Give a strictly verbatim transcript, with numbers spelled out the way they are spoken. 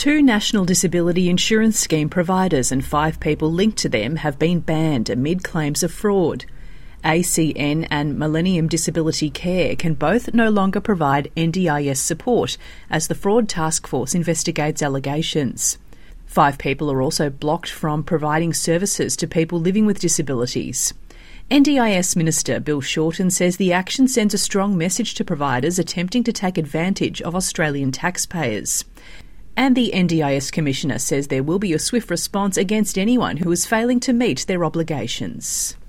Two National Disability Insurance Scheme providers and five people linked to them have been banned amid claims of fraud. A C N and Millennium Disability Care can both no longer provide N D I S support as the Fraud Task Force investigates allegations. Five people are also blocked from providing services to people living with disabilities. N D I S Minister Bill Shorten says the action sends a strong message to providers attempting to take advantage of Australian taxpayers. And the N D I S Commissioner says there will be a swift response against anyone who is failing to meet their obligations.